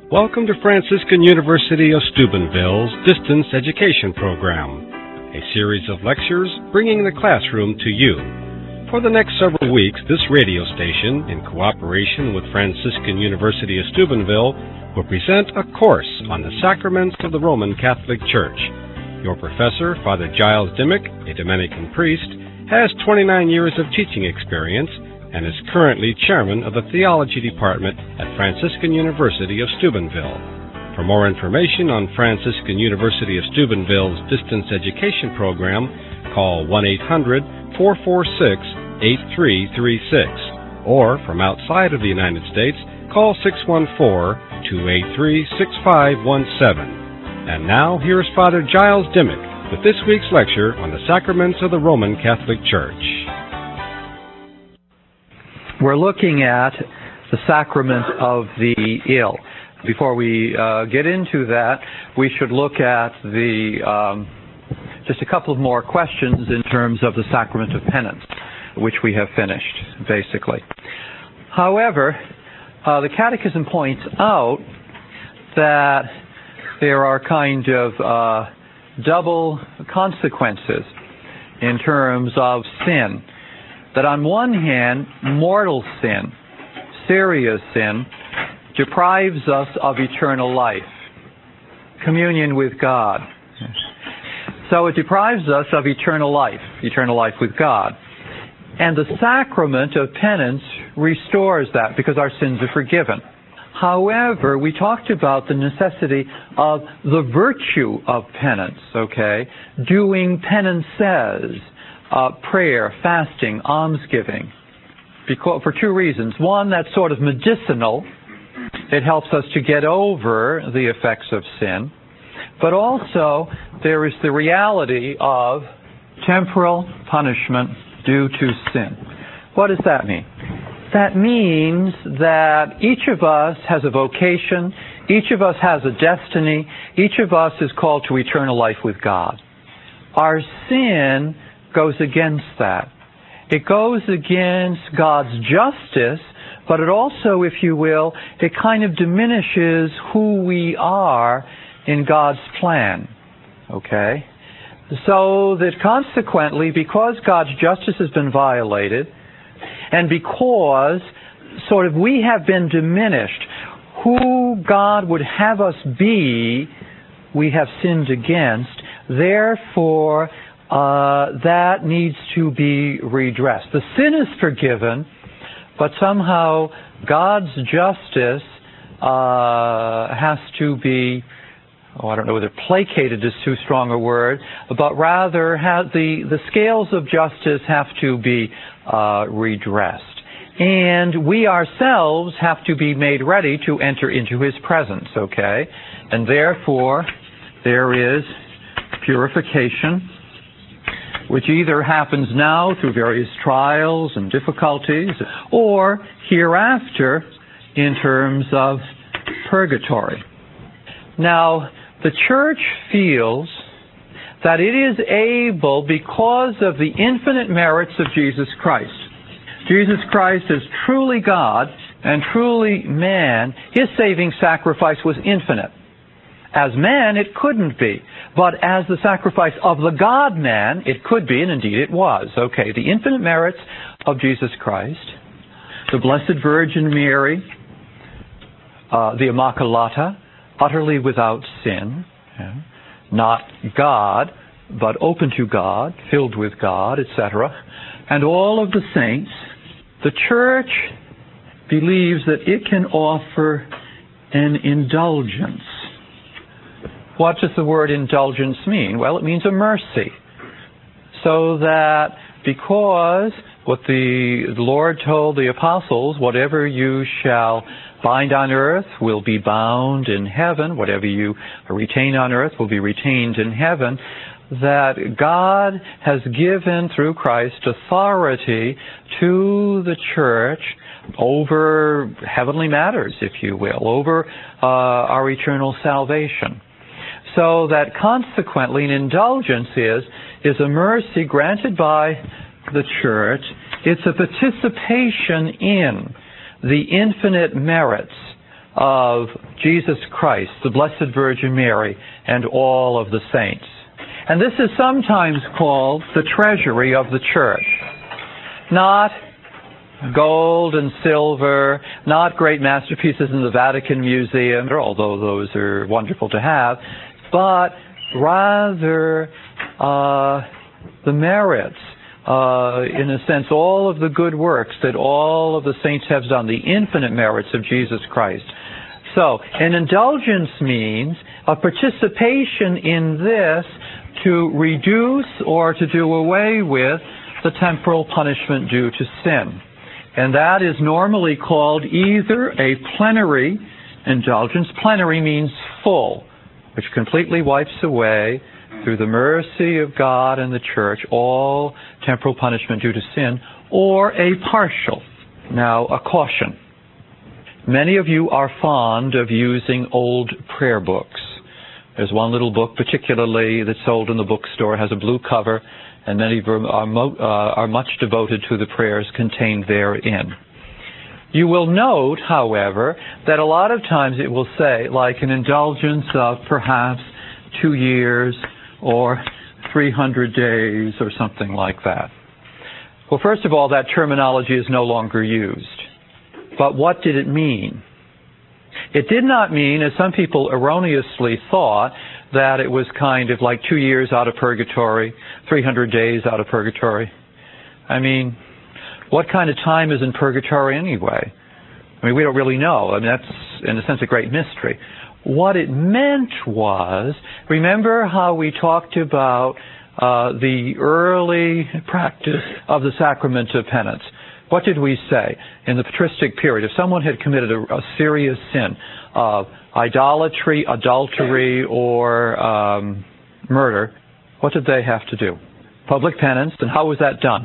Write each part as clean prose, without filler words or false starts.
Welcome to Franciscan University of Steubenville's Distance Education Program, a series of lectures bringing the classroom to you. For the next several weeks, this radio station, in cooperation with Franciscan University of Steubenville, will present a course on the sacraments of the Roman Catholic Church. Your professor, Father Giles Dimmick, a Dominican priest, has 29 years of teaching experience and is currently chairman of the Theology Department at Franciscan University of Steubenville. For more information on Franciscan University of Steubenville's Distance Education Program, call 1-800-446-8336. Or, from outside of the United States, call 614-283-6517. And now, here's Father Giles Dimmick with this week's lecture on the sacraments of the Roman Catholic Church. We're looking at the sacrament of the ill. Before we get into that, we should look at just a couple of more questions in terms of the sacrament of penance, which we have finished, basically. However, the Catechism points out that there are kind of double consequences in terms of sin. That on one hand, mortal sin, serious sin, deprives us of eternal life, communion with God. So it deprives us of eternal life with God. And the sacrament of penance restores that because our sins are forgiven. However, we talked about the necessity of the virtue of penance, doing penances. Prayer, fasting, almsgiving, for two reasons. One, that's sort of medicinal. It helps us to get over the effects of sin. But also, there is the reality of temporal punishment due to sin. What does that mean? That means that each of us has a vocation, each of us has a destiny, each of us is called to eternal life with God. Our sin goes against that. It goes against God's justice, but it also, if you will, it kind of diminishes who we are in God's plan. So that consequently, because God's justice has been violated, and because we have been diminished, who God would have us be, we have sinned against. Therefore, that needs to be redressed. The sin is forgiven, but somehow God's justice has to be, I don't know whether placated is too strong a word, but rather the scales of justice have to be redressed. And we ourselves have to be made ready to enter into His presence, And therefore, there is purification, which either happens now through various trials and difficulties, or hereafter in terms of purgatory. Now, the Church feels that it is able, because of the infinite merits of Jesus Christ. Jesus Christ is truly God and truly man. His saving sacrifice was infinite. As man, it couldn't be. But as the sacrifice of the God-man, it could be, and indeed it was. The infinite merits of Jesus Christ, the Blessed Virgin Mary, the Immaculata, utterly without sin, not God, but open to God, filled with God, etc., and all of the saints. The Church believes that it can offer an indulgence. What does the word indulgence mean? Well, it means a mercy. So that because what the Lord told the apostles, whatever you shall bind on earth will be bound in heaven, whatever you retain on earth will be retained in heaven, that God has given through Christ authority to the Church over heavenly matters, if you will, over our eternal salvation. So that consequently an indulgence is a mercy granted by the Church. It's a participation in the infinite merits of Jesus Christ, the Blessed Virgin Mary, and all of the saints. And this is sometimes called the treasury of the church. Not gold and silver, not great masterpieces in the Vatican Museum, although those are wonderful to have, but rather the merits, in a sense, all of the good works that all of the saints have done, the infinite merits of Jesus Christ. So, an indulgence means a participation in this to reduce or to do away with the temporal punishment due to sin. And that is normally called either a plenary indulgence. Plenary means full, which completely wipes away, through the mercy of God and the church, all temporal punishment due to sin, or a partial. Now, a caution. Many of you are fond of using old prayer books. There's one little book particularly that's sold in the bookstore, has a blue cover, and many of them are much devoted to the prayers contained therein. You will note, however, that a lot of times it will say, like an indulgence of perhaps 2 years or 300 days or something like that. Well, first of all, that terminology is no longer used. But what did it mean? It did not mean, as some people erroneously thought, that it was kind of like 2 years out of purgatory, 300 days out of purgatory. I mean, what kind of time is in purgatory anyway? I mean, we don't really know. I mean, that's, in a sense, a great mystery. What it meant was, remember how we talked about the early practice of the sacrament of penance? What did we say? In the patristic period, if someone had committed a serious sin of idolatry, adultery, or murder, what did they have to do? Public penance. And how was that done?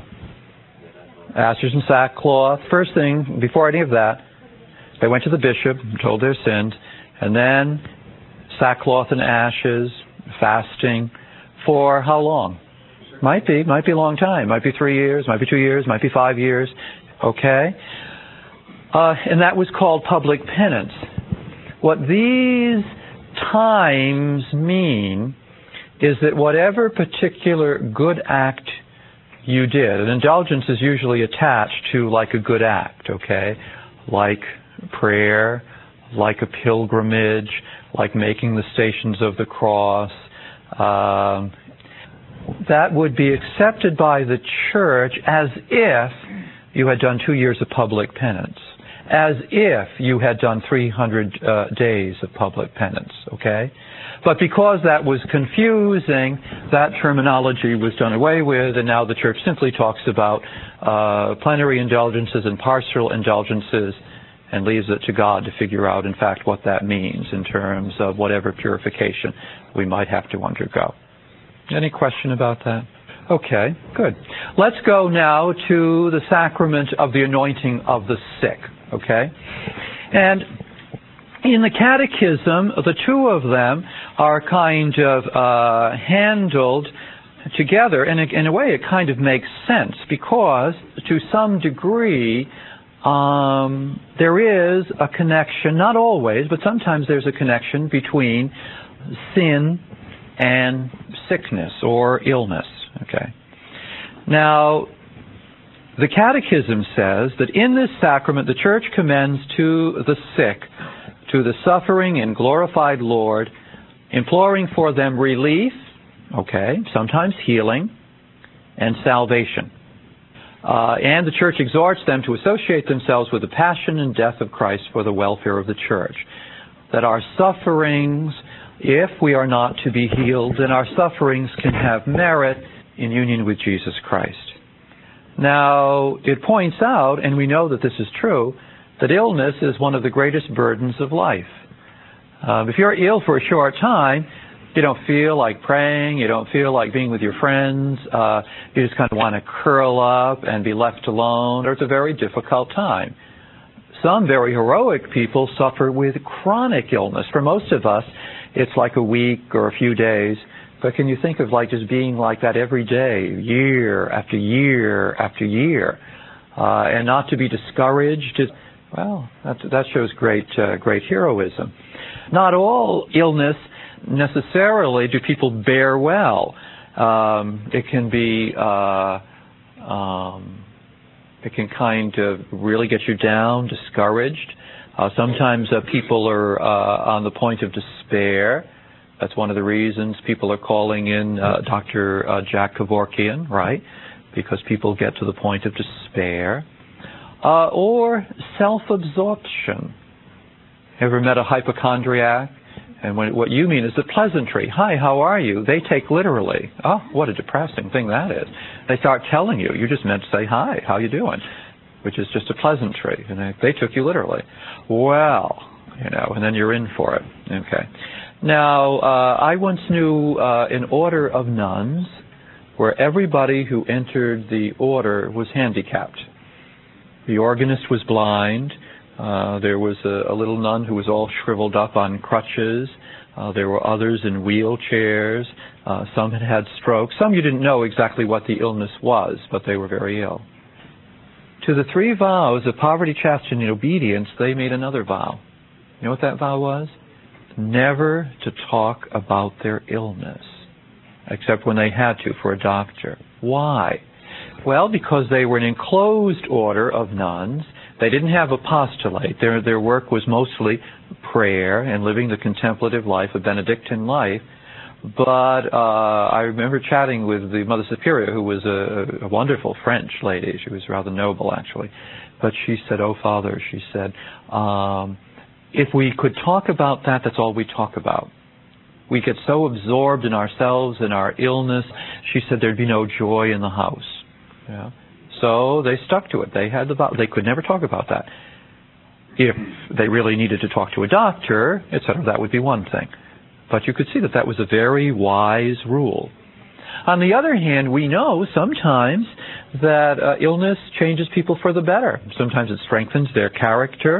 Ashes and sackcloth. First thing, before any of that, they went to the bishop and told their sins, and then sackcloth and ashes, fasting, for how long? Might be a long time. Might be 3 years, might be 2 years, might be 5 years. Okay? And that was called public penance. What these times mean is that whatever particular good act you did, an indulgence is usually attached to like a good act, okay? Like prayer, like a pilgrimage, like making the Stations of the Cross. That would be accepted by the church as if you had done 2 years of public penance, as if you had done 300 days of public penance, okay? But because that was confusing, that terminology was done away with, and now the church simply talks about plenary indulgences and partial indulgences and leaves it to God to figure out, in fact, what that means in terms of whatever purification we might have to undergo. Any question about that? Okay, good. Let's go now to the sacrament of the anointing of the sick, okay? And in the Catechism, the two of them are kind of handled together, and in a way it kind of makes sense, because to some degree there is a connection, not always, but sometimes there's a connection between sin and sickness or illness. Okay. Now, the Catechism says that in this sacrament the Church commends to the sick, to the suffering and glorified Lord, imploring for them relief, okay, sometimes healing, and salvation. And the Church exhorts them to associate themselves with the passion and death of Christ for the welfare of the Church. That our sufferings, if we are not to be healed, then our sufferings can have merit in union with Jesus Christ. Now, it points out, and we know that this is true, that illness is one of the greatest burdens of life. If you're ill for a short time, you don't feel like praying, you don't feel like being with your friends, you just kind of want to curl up and be left alone, or it's a very difficult time. Some very heroic people suffer with chronic illness. For most of us, it's like a week or a few days. But can you think of like just being like that every day, year after year after year, and not to be discouraged? Well, that shows great heroism. Not all illness necessarily do people bear well. It can be, it can kind of really get you down, discouraged. Sometimes people are on the point of despair. That's one of the reasons people are calling in Dr. Jack Kevorkian, right? Because people get to the point of despair. Or self-absorption. Ever met a hypochondriac? And what you mean is a pleasantry. Hi, how are you? They take literally. Oh, what a depressing thing that is. They start telling you. You just meant to say, hi, how you doing? Which is just a pleasantry. And they took you literally. Well, and then you're in for it. Okay. Now, I once knew an order of nuns where everybody who entered the order was handicapped. The organist was blind. There was a little nun who was all shriveled up on crutches. There were others in wheelchairs. Some had had strokes. Some you didn't know exactly what the illness was, but they were very ill. To the 3 vows of poverty, chastity, and obedience, they made another vow. You know what that vow was? Never to talk about their illness, except when they had to for a doctor. Why? Well, because they were an enclosed order of nuns. They didn't have apostolate. Their work was mostly prayer and living the contemplative life, a Benedictine life. But I remember chatting with the Mother Superior, who was a wonderful French lady. She was rather noble, actually. But she said, "Oh, Father," she said, if we could talk about that, that's all we talk about. We get so absorbed in ourselves and our illness. She said there'd be no joy in the house. Yeah. So they stuck to it. They had they could never talk about that. If they really needed to talk to a doctor, etc., that would be one thing. But you could see that was a very wise rule. On the other hand, we know sometimes that illness changes people for the better. Sometimes it strengthens their character,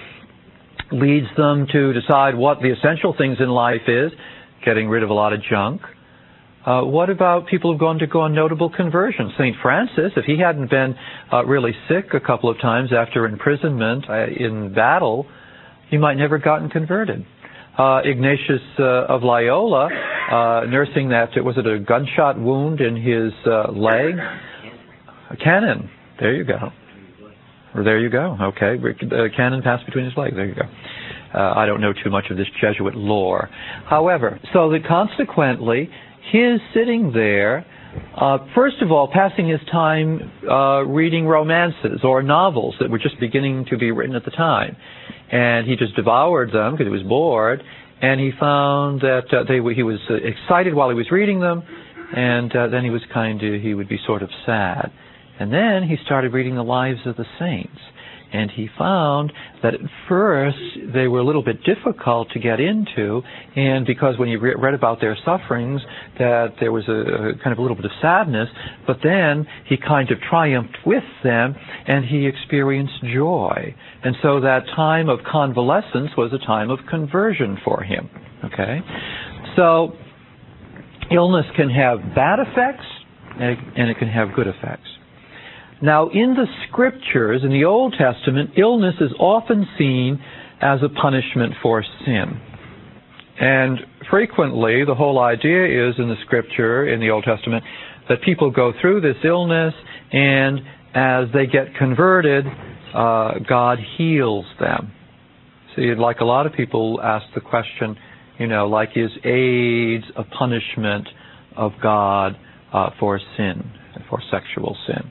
leads them to decide what the essential things in life is, getting rid of a lot of junk. What about people who've gone notable conversions? St. Francis, if he hadn't been really sick a couple of times after imprisonment in battle, he might never have gotten converted. Ignatius of Loyola, nursing was it a gunshot wound in his leg? A cannon. There you go. There you go. Okay. A cannon passed between his legs. There you go. I don't know too much of this Jesuit lore. However, so that consequently, his sitting there, first of all, passing his time reading romances or novels that were just beginning to be written at the time. And he just devoured them because he was bored. And he found that he was excited while he was reading them. And then he would be sort of sad. And then he started reading the lives of the saints. And he found that at first they were a little bit difficult to get into, and because when he read about their sufferings, that there was a kind of a little bit of sadness, but then he kind of triumphed with them, and he experienced joy. And so that time of convalescence was a time of conversion for him. Okay? So illness can have bad effects, and it can have good effects. Now, in the Scriptures, in the Old Testament, illness is often seen as a punishment for sin. And frequently, the whole idea is in the Scripture, in the Old Testament, that people go through this illness, and as they get converted, God heals them. See, like a lot of people ask the question, is AIDS a punishment of God for sin, for sexual sin?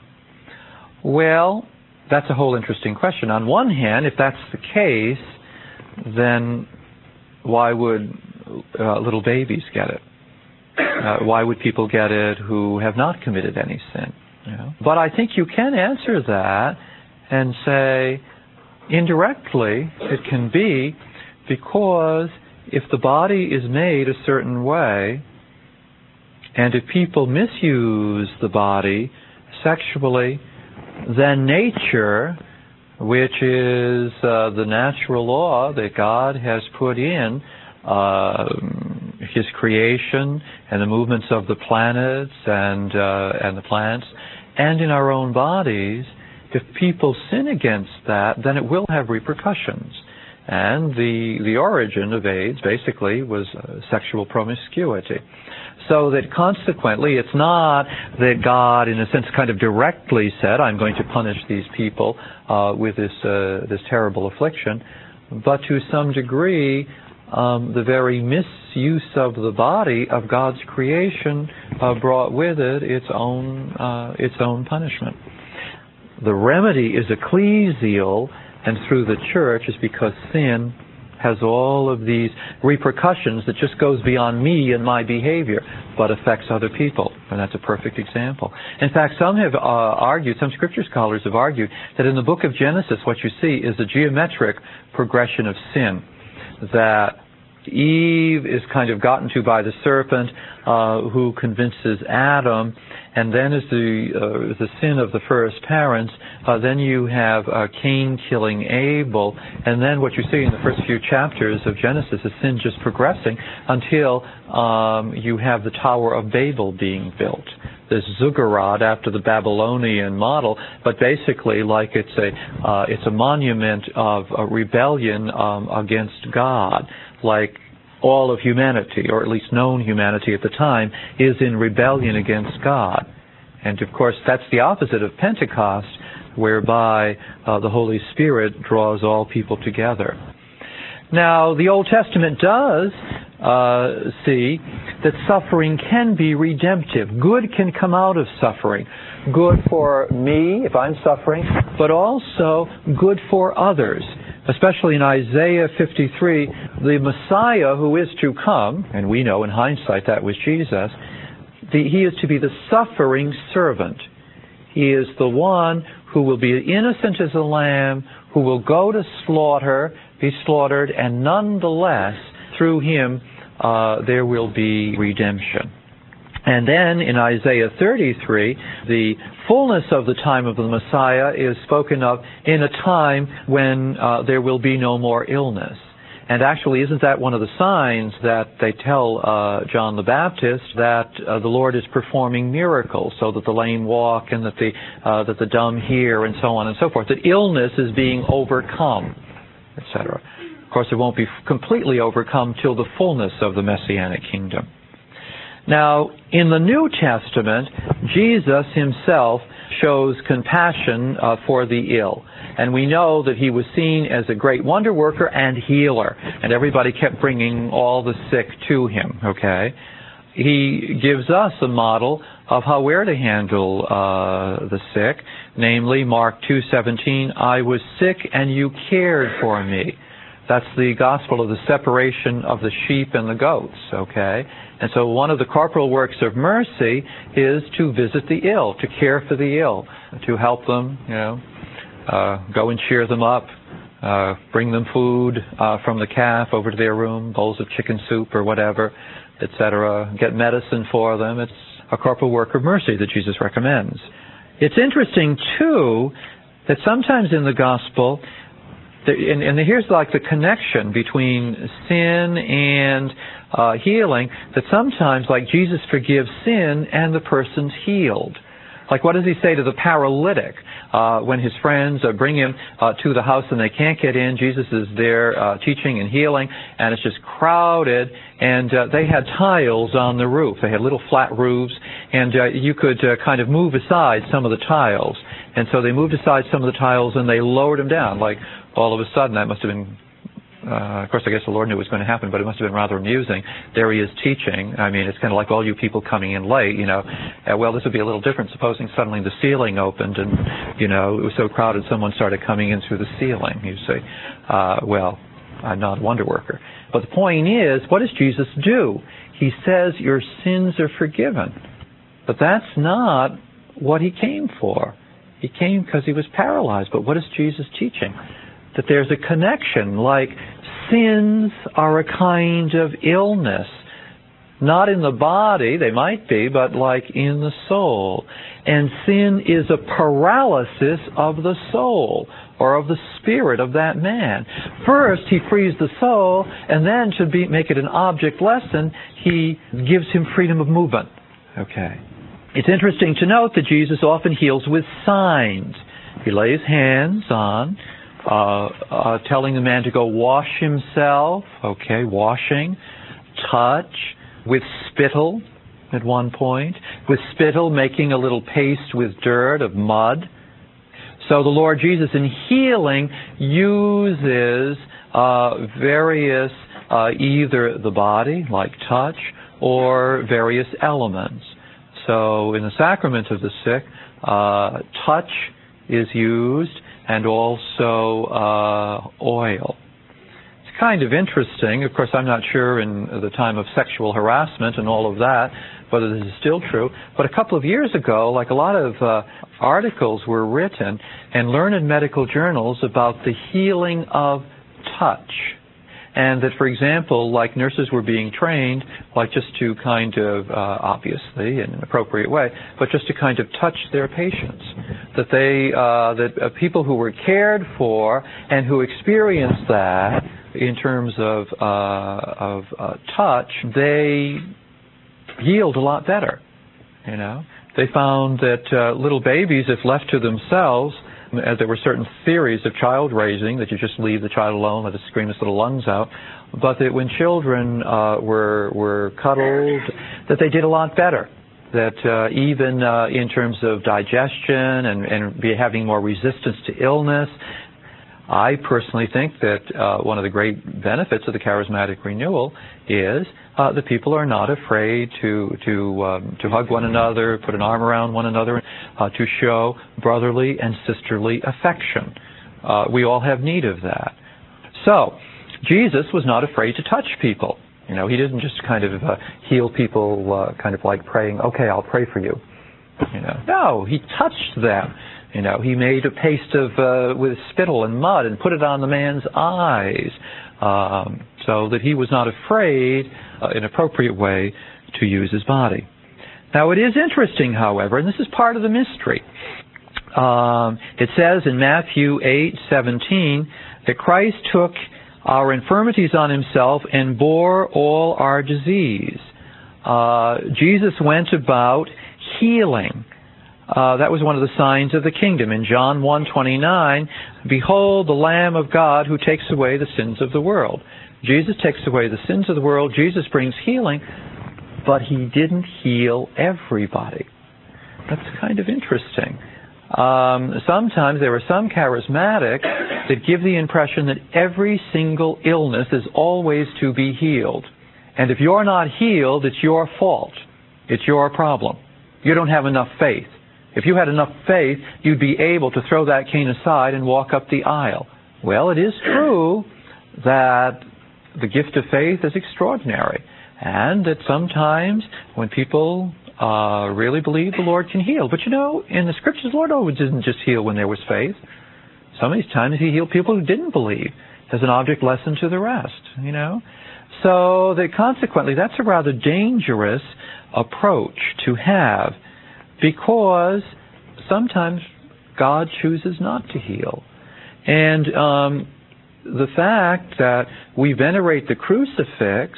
Well, that's a whole interesting question. On one hand, if that's the case, then why would little babies get it? Why would people get it who have not committed any sin? But I think you can answer that and say, indirectly, it can be because if the body is made a certain way, and if people misuse the body sexually, then nature, which is the natural law that God has put in His creation and the movements of the planets and the plants, and in our own bodies, if people sin against that, then it will have repercussions. And the origin of AIDS basically was sexual promiscuity. So that consequently, it's not that God, in a sense, kind of directly said, I'm going to punish these people with this terrible affliction, but to some degree, the very misuse of the body of God's creation brought with it its own punishment. The remedy is ecclesial, and through the church is because sin has all of these repercussions that just goes beyond me and my behavior, but affects other people. And that's a perfect example. In fact, some have argued, some scripture scholars have argued, that in the book of Genesis what you see is a geometric progression of sin. That Eve is kind of gotten to by the serpent who convinces Adam, and then as the sin of the first parents, then you have Cain killing Abel, and then what you see in the first few chapters of Genesis is sin just progressing until you have the Tower of Babel being built. This ziggurat after the Babylonian model, but basically like it's a monument of a rebellion against God, like all of humanity, or at least known humanity at the time, is in rebellion against God. And of course, that's the opposite of Pentecost, whereby the Holy Spirit draws all people together. Now, the Old Testament does see that suffering can be redemptive. Good can come out of suffering. Good for me, if I'm suffering, but also good for others. Especially in Isaiah 53, the Messiah who is to come, and we know in hindsight that was Jesus, he is to be the suffering servant. He is the one who will be innocent as a lamb, who will go to slaughter, be slaughtered, and nonetheless, through him, there will be redemption. And then in Isaiah 33, the fullness of the time of the Messiah is spoken of in a time when there will be no more illness. And actually, isn't that one of the signs that they tell John the Baptist that the Lord is performing miracles, so that the lame walk and that the dumb hear and so on and so forth, that illness is being overcome, etc. Of course, it won't be completely overcome till the fullness of the Messianic kingdom. Now, in the New Testament, Jesus himself shows compassion for the ill. And we know that he was seen as a great wonder worker and healer. And everybody kept bringing all the sick to him, okay? He gives us a model of how we're to handle the sick. Namely, Mark 2:17, I was sick and you cared for me. That's the gospel of the separation of the sheep and the goats, okay? And so one of the corporal works of mercy is to visit the ill, to care for the ill, to help them, go and cheer them up, bring them food from the calf over to their room, bowls of chicken soup or whatever, etc., get medicine for them. It's a corporal work of mercy that Jesus recommends. It's interesting, too, that sometimes in the gospel, and here's like the connection between sin and healing, that sometimes, like, Jesus forgives sin and the person's healed. Like, what does he say to the paralytic when his friends bring him to the house and they can't get in? Jesus is there teaching and healing, and it's just crowded, and they had tiles on the roof. They had little flat roofs, and you could kind of move aside some of the tiles. And so they moved aside some of the tiles and they lowered them down. Like, all of a sudden, that must have been, of course, I guess the Lord knew it was going to happen, but it must have been rather amusing. There he is teaching. I mean, it's kind of like all you people coming in late, well, this would be a little different. Supposing suddenly the ceiling opened and, it was so crowded someone started coming in through the ceiling. You say, well, I'm not a wonder worker. But the point is, what does Jesus do? He says, your sins are forgiven. But that's not what he came for. He came because he was paralyzed. But what is Jesus teaching? That there's a connection, like sins are a kind of illness. Not in the body, they might be, but like in the soul. And sin is a paralysis of the soul, or of the spirit of that man. First, he frees the soul, and then to make it an object lesson, he gives him freedom of movement. Okay. It's interesting to note that Jesus often heals with signs. He lays hands on, telling the man to go wash himself, washing, touch, with spittle at one point, with spittle making a little paste with dirt of mud. So the Lord Jesus in healing uses various, either the body, like touch, or various elements. So in the sacrament of the sick, touch is used, and also oil. It's kind of interesting. Of course, I'm not sure in the time of sexual harassment and all of that whether this is still true. But a couple of years ago, like a lot of articles were written in learned medical journals about the healing of touch. And that, for example, like nurses were being trained, like just to kind of, obviously in an appropriate way, but just to kind of touch their patients. That that people who were cared for and who experienced that in terms of touch, they healed a lot better. You know, they found that little babies, if left to themselves, there were certain theories of child raising, that you just leave the child alone, let it scream its little lungs out, but that when children were cuddled, that they did a lot better. That even in terms of digestion and having more resistance to illness, I personally think that one of the great benefits of the charismatic renewal is that people are not afraid to hug one another, put an arm around one another, to show brotherly and sisterly affection. We all have need of that. So, Jesus was not afraid to touch people. You know, he didn't just kind of heal people, kind of like praying, okay, I'll pray for you. You know, no, he touched them. You know, he made a paste of with spittle and mud and put it on the man's eyes, so that he was not afraid, in an appropriate way, to use his body. Now, it is interesting, however, and this is part of the mystery. It says in Matthew 8:17 that Christ took our infirmities on himself and bore all our disease. Jesus went about healing. That was one of the signs of the kingdom. In John 1:29, behold the Lamb of God who takes away the sins of the world. Jesus takes away the sins of the world. Jesus brings healing, but he didn't heal everybody. That's kind of interesting. Sometimes there are some charismatics that give the impression that every single illness is always to be healed. And if you're not healed, it's your fault. It's your problem. You don't have enough faith. If you had enough faith, you'd be able to throw that cane aside and walk up the aisle. Well, it is true that the gift of faith is extraordinary, and that sometimes when people really believe, the Lord can heal. But you know, in the Scriptures, the Lord always didn't just heal when there was faith. Some of these times he healed people who didn't believe as an object lesson to the rest, you know. So that consequently, that's a rather dangerous approach to have, because sometimes God chooses not to heal. And the fact that we venerate the crucifix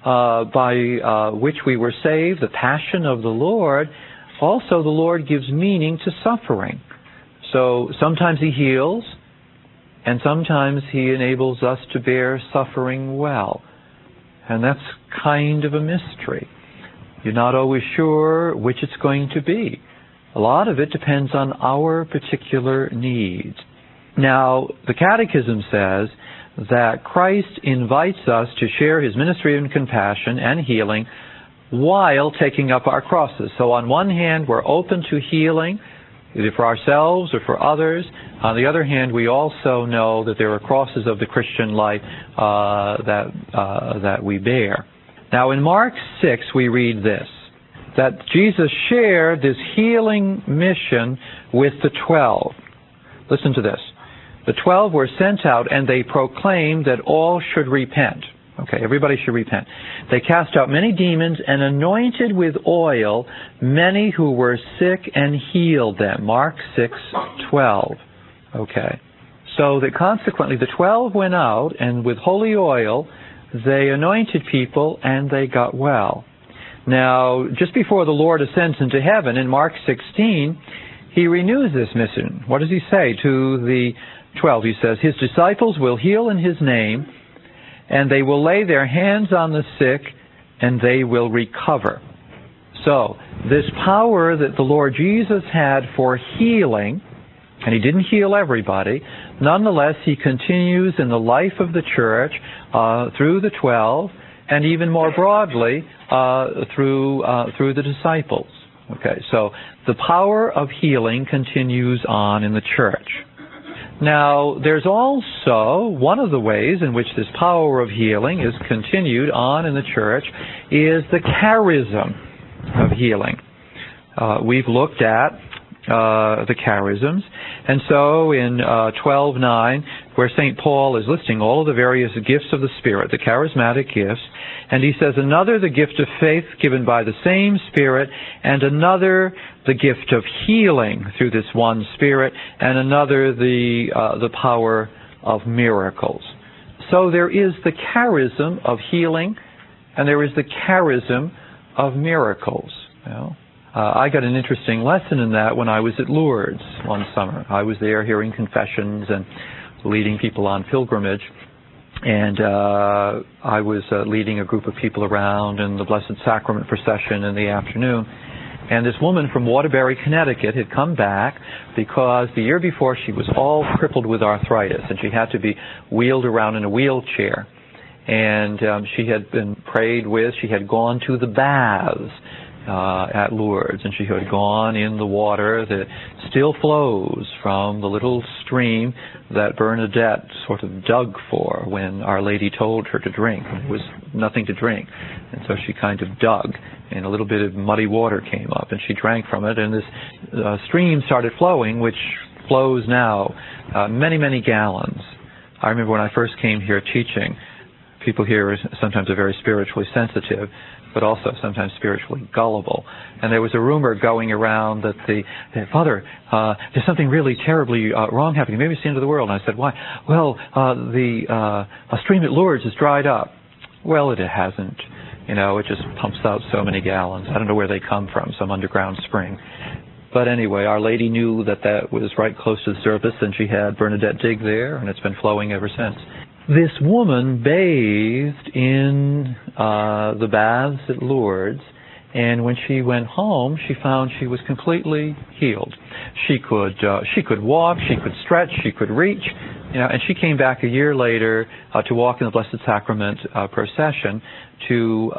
by which we were saved, the passion of the Lord, also the Lord gives meaning to suffering. So sometimes he heals, and sometimes he enables us to bear suffering well. And that's kind of a mystery. You're not always sure which it's going to be. A lot of it depends on our particular needs. Now, the Catechism says that Christ invites us to share his ministry of compassion and healing while taking up our crosses. So on one hand, we're open to healing, either for ourselves or for others. On the other hand, we also know that there are crosses of the Christian life that we bear. Now, in Mark 6, we read this, that Jesus shared this healing mission with the 12. Listen to this. The 12 were sent out, and they proclaimed that all should repent. Okay, everybody should repent. They cast out many demons and anointed with oil many who were sick and healed them. Mark 6:12. Okay. So that consequently the 12 went out, and with holy oil they anointed people and they got well. Now, just before the Lord ascends into heaven, in Mark 16, he renews this mission. What does he say to the 12? He says, his disciples will heal in his name, and they will lay their hands on the sick, and they will recover. So, this power that the Lord Jesus had for healing, and he didn't heal everybody, nonetheless he continues in the life of the church through the 12, and even more broadly through the disciples. Okay, so the power of healing continues on in the church. Now, there's also one of the ways in which this power of healing is continued on in the church is the charism of healing. We've looked at the charisms, and so in 12:9, where St. Paul is listing all of the various gifts of the Spirit, the charismatic gifts, and he says, another the gift of faith given by the same Spirit, and another the gift of healing through this one Spirit, and another the power of miracles. So there is the charism of healing, and there is the charism of miracles. I got an interesting lesson in that when I was at Lourdes one summer. I was there hearing confessions and leading people on pilgrimage, and I was leading a group of people around in the Blessed Sacrament procession in the afternoon. And this woman from Waterbury, Connecticut had come back because the year before she was all crippled with arthritis, and she had to be wheeled around in a wheelchair. And she had been prayed with. She had gone to the baths at Lourdes, and she had gone in the water that still flows from the little stream that Bernadette sort of dug for when Our Lady told her to drink. There was nothing to drink, and so she kind of dug, and a little bit of muddy water came up, and she drank from it, and this stream started flowing, which flows now many, many gallons. I remember when I first came here teaching, people here sometimes are very spiritually sensitive, but also sometimes spiritually gullible. And there was a rumor going around that Father, there's something really terribly wrong happening. Maybe it's the end of the world. And I said, why? Well, the stream at Lourdes is dried up. Well, it hasn't. It just pumps out so many gallons. I don't know where they come from, some underground spring. But anyway, Our Lady knew that was right close to the surface, and she had Bernadette dig there, and it's been flowing ever since. This woman bathed in the baths at Lourdes, and when she went home, she found she was completely healed. She could walk, she could stretch, she could reach, and she came back a year later to walk in the Blessed Sacrament procession to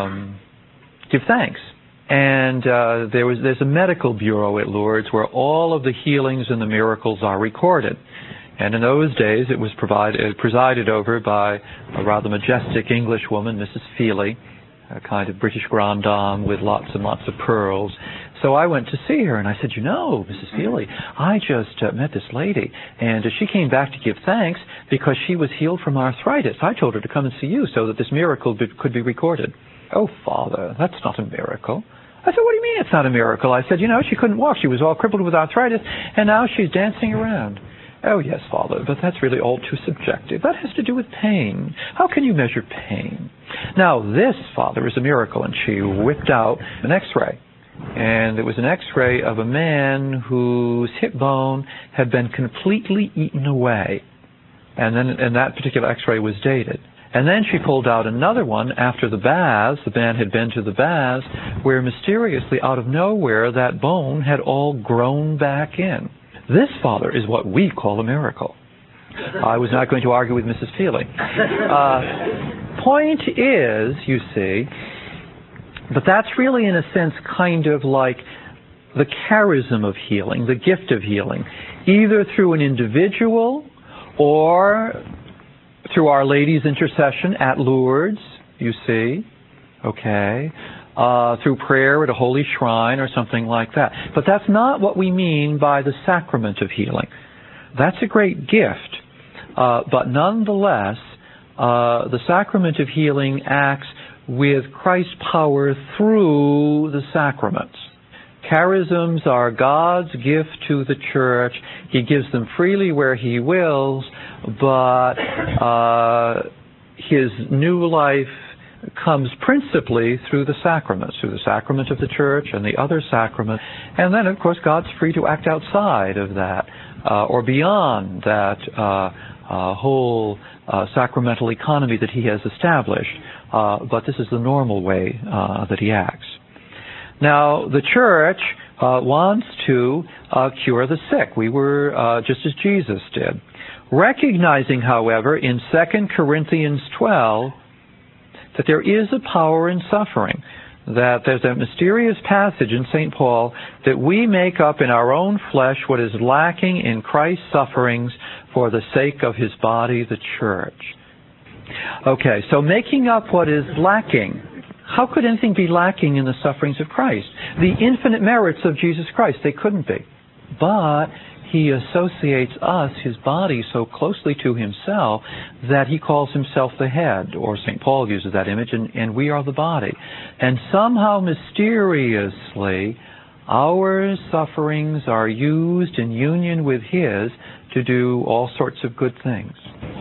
give thanks. And there's a medical bureau at Lourdes where all of the healings and the miracles are recorded. And in those days, it was presided over by a rather majestic English woman, Mrs. Feely, a kind of British grande dame with lots and lots of pearls. So I went to see her, and I said, Mrs. Feely, I just met this lady, and she came back to give thanks because she was healed from arthritis. I told her to come and see you so that this miracle could be recorded. Oh, Father, that's not a miracle. I said, what do you mean it's not a miracle? I said, she couldn't walk. She was all crippled with arthritis, and now she's dancing around. Oh, yes, Father, but that's really all too subjective. That has to do with pain. How can you measure pain? Now, this, Father, is a miracle. And she whipped out an X-ray. And it was an X-ray of a man whose hip bone had been completely eaten away. And that particular X-ray was dated. And then she pulled out another one after the baths. The man had been to the baths, where mysteriously, out of nowhere, that bone had all grown back in. This, Father, is what we call a miracle. I was not going to argue with Mrs. Feely. Point is, you see, but that's really, in a sense, kind of like the charism of healing, the gift of healing, either through an individual or through Our Lady's intercession at Lourdes, you see, okay, through prayer at a holy shrine or something like that. But that's not what we mean by the sacrament of healing. That's a great gift. But nonetheless, the sacrament of healing acts with Christ's power through the sacraments. Charisms are God's gift to the church. He gives them freely where He wills, but His new life comes principally through the sacraments, through the sacrament of the church and the other sacrament. And then, of course, God's free to act outside of that or beyond that whole sacramental economy that he has established. But this is the normal way that he acts. Now, the church wants to cure the sick. We were just as Jesus did. Recognizing, however, in 2 Corinthians 12, that there is a power in suffering, that there's a mysterious passage in St. Paul that we make up in our own flesh what is lacking in Christ's sufferings for the sake of his body, the church. Okay, so making up what is lacking. How could anything be lacking in the sufferings of Christ? The infinite merits of Jesus Christ, they couldn't be. But he associates us, his body, so closely to himself that he calls himself the head, or St. Paul uses that image, and we are the body. And somehow mysteriously, our sufferings are used in union with his to do all sorts of good things.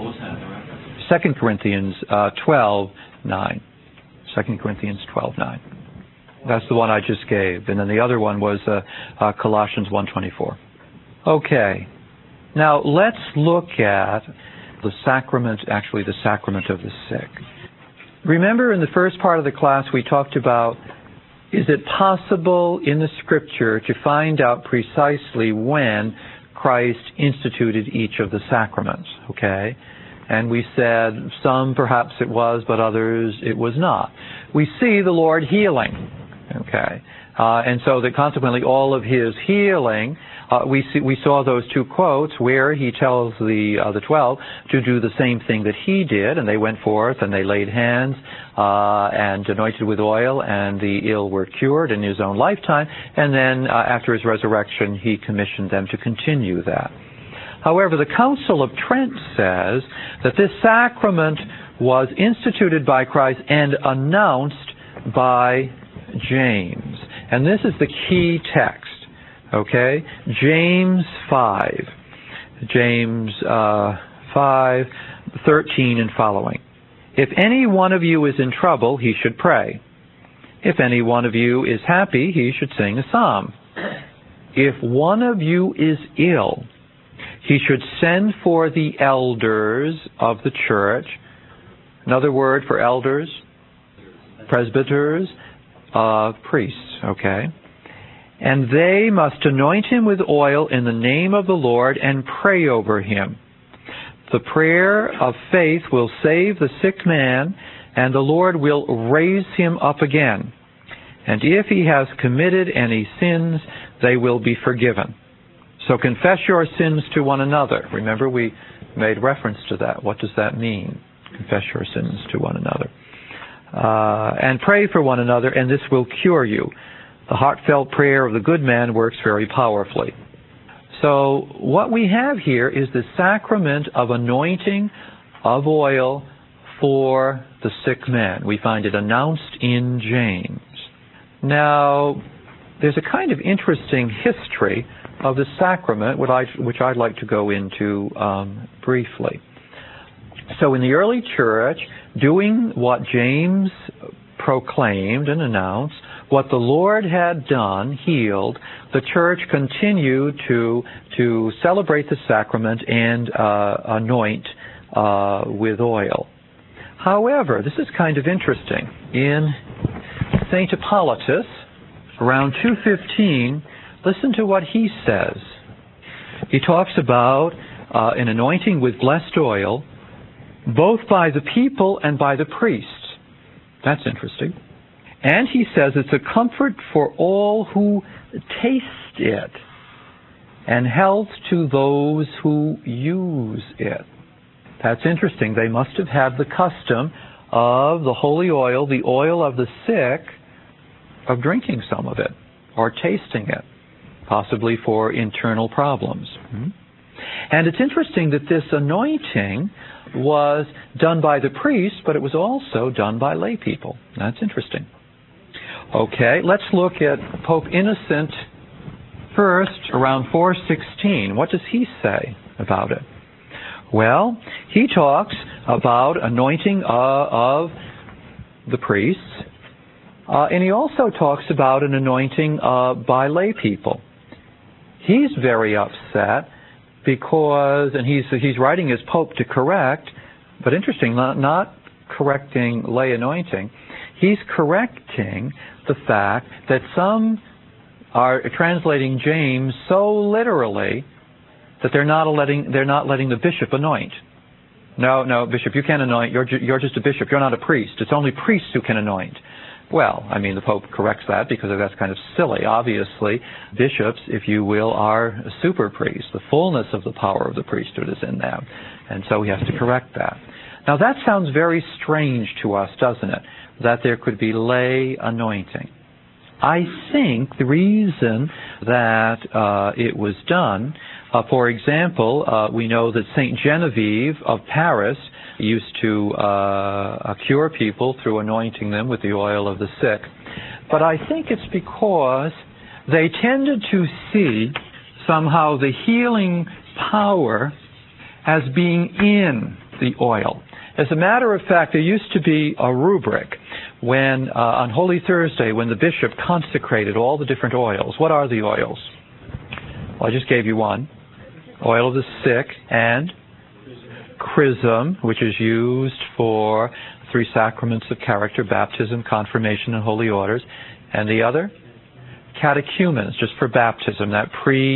2 Corinthians 12:9. 2 Corinthians 12:9. That's the one I just gave. And then the other one was Colossians 1:24. Okay. Now let's look at the sacrament, actually the sacrament of the sick. Remember in the first part of the class we talked about, is it possible in the Scripture to find out precisely when Christ instituted each of the sacraments? Okay. And we said some perhaps it was, but others it was not. We see the Lord healing. Okay. And so that consequently all of his healing, we saw those two quotes where he tells the 12 to do the same thing that he did, and they went forth and they laid hands and anointed with oil, and the ill were cured in his own lifetime. And then after his resurrection, he commissioned them to continue that. However, the Council of Trent says that this sacrament was instituted by Christ and announced by James. And this is the key text, okay? James 5. James 5:13 and following. If any one of you is in trouble, he should pray. If any one of you is happy, he should sing a psalm. If one of you is ill, he should send for the elders of the church. Another word for elders, presbyters, priests, okay? And they must anoint him with oil in the name of the Lord and pray over him. The prayer of faith will save the sick man, and the Lord will raise him up again. And if he has committed any sins, they will be forgiven. So confess your sins to one another. Remember, we made reference to that. What does that mean? Confess your sins to one another. And pray for one another, and this will cure you. The heartfelt prayer of the good man works very powerfully. So what we have here is the sacrament of anointing of oil for the sick man. We find it announced in James. Now, there's a kind of interesting history of the sacrament, which I'd like to go into briefly. So in the early church, doing what James proclaimed and announced, what the Lord had done, healed, the church continued to celebrate the sacrament and anoint with oil. However, this is kind of interesting. In St. Hippolytus, around 215, listen to what he says. He talks about an anointing with blessed oil, both by the people and by the priests. That's interesting. And he says it's a comfort for all who taste it, and health to those who use it. That's interesting. They must have had the custom of the holy oil, the oil of the sick, of drinking some of it, or tasting it, possibly for internal problems. And it's interesting that this anointing was done by the priests, but it was also done by lay people. That's interesting. Okay, let's look at Pope Innocent first, around 416. What does he say about it? Well, he talks about anointing of the priests. And he also talks about an anointing by lay people. He's very upset because, and he's writing as Pope to correct, but interesting, not correcting lay anointing. He's correcting the fact that some are translating James so literally that they're not letting the bishop anoint. No, bishop, you can't anoint. You're just a bishop. You're not a priest. It's only priests who can anoint. Well, I mean, the Pope corrects that because that's kind of silly. Obviously, bishops, if you will, are super priests. The fullness of the power of the priesthood is in them. And so he has to correct that. Now, that sounds very strange to us, doesn't it? That there could be lay anointing. I think the reason that it was done, for example, we know that Saint Genevieve of Paris used to cure people through anointing them with the oil of the sick. But I think it's because they tended to see somehow the healing power as being in the oil. As a matter of fact, there used to be a rubric when, on Holy Thursday, when the bishop consecrated all the different oils. What are the oils? Well, I just gave you one. Oil of the sick and chrism, which is used for 3 sacraments of character, baptism, confirmation, and holy orders. And the other? Catechumens, just for baptism, that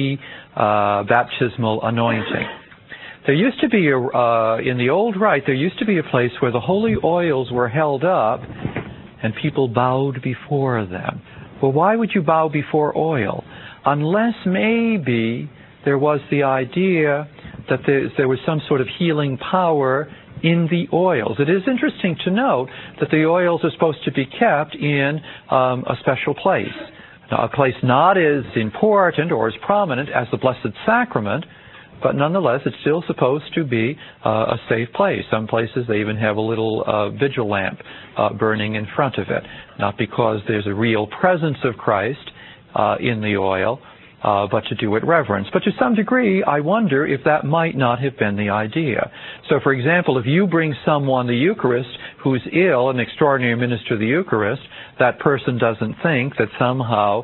pre-baptismal anointing. There used to be, in the old rite, there used to be a place where the holy oils were held up and people bowed before them. Well, why would you bow before oil? Unless maybe there was the idea that there was some sort of healing power in the oils. It is interesting to note that the oils are supposed to be kept in a special place. Now, a place not as important or as prominent as the Blessed Sacrament, but nonetheless, it's still supposed to be a safe place. Some places they even have a little vigil lamp burning in front of it. Not because there's a real presence of Christ in the oil, but to do it reverence. But to some degree, I wonder if that might not have been the idea. So, for example, if you bring someone the Eucharist who's ill, an extraordinary minister of the Eucharist, that person doesn't think that somehow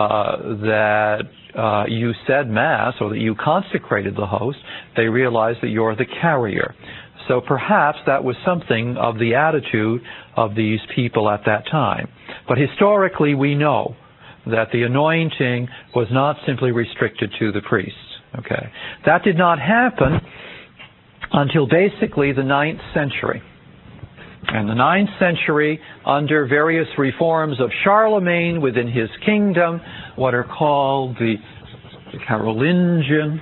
you said Mass or that you consecrated the host. They realize that you're the carrier. So perhaps that was something of the attitude of these people at that time. But historically, we know that the anointing was not simply restricted to the priests. Okay, that did not happen until basically the 9th century. And the 9th century, under various reforms of Charlemagne within his kingdom, what are called the Carolingian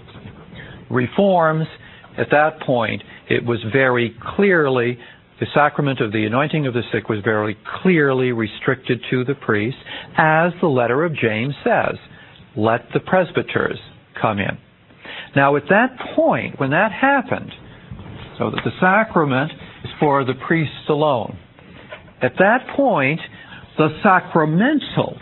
reforms, at that point, it was very clearly, the sacrament of the anointing of the sick was very clearly restricted to the priest, as the letter of James says, let the presbyters come in. Now at that point, when that happened, so that the sacrament is for the priests alone, at that point, the sacramental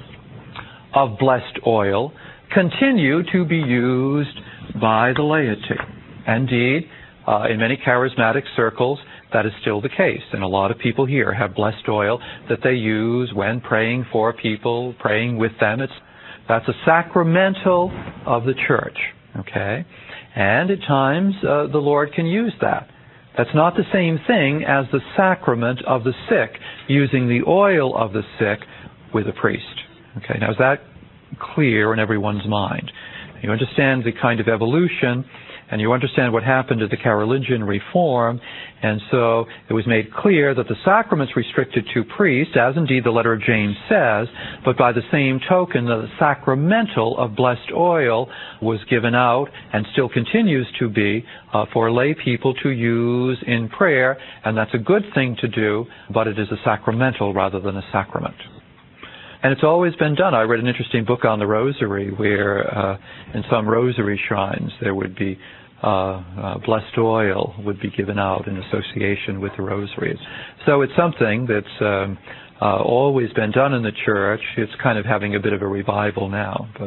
of blessed oil continued to be used by the laity. Indeed, in many charismatic circles, that is still the case. And a lot of people here have blessed oil that they use when praying for people, praying with them. That's a sacramental of the church. Okay? And at times, the Lord can use that. That's not the same thing as the sacrament of the sick, using the oil of the sick with a priest. Okay, now is that clear in everyone's mind? You understand the kind of evolution, and you understand what happened to the Carolingian reform, and so it was made clear that the sacrament's restricted to priests, as indeed the letter of James says, but by the same token, the sacramental of blessed oil was given out and still continues to be for lay people to use in prayer, and that's a good thing to do, but it is a sacramental rather than a sacrament. And it's always been done. I read an interesting book on the rosary where in some rosary shrines there would be blessed oil would be given out in association with the rosary. So it's something that's always been done in the church. It's kind of having a bit of a revival now. But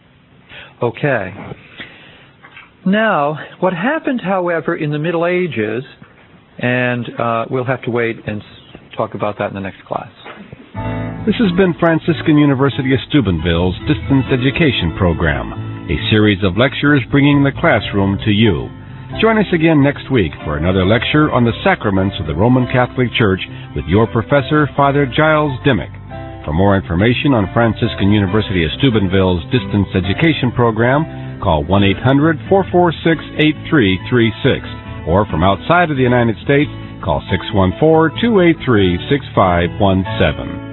okay. Now, what happened, however, in the Middle Ages, and we'll have to wait and talk about that in the next class. This has been Franciscan University of Steubenville's Distance Education Program, a series of lectures bringing the classroom to you. Join us again next week for another lecture on the sacraments of the Roman Catholic Church with your professor, Father Giles Dimmick. For more information on Franciscan University of Steubenville's Distance Education Program, call 1-800-446-8336. Or from outside of the United States, call 614-283-6517.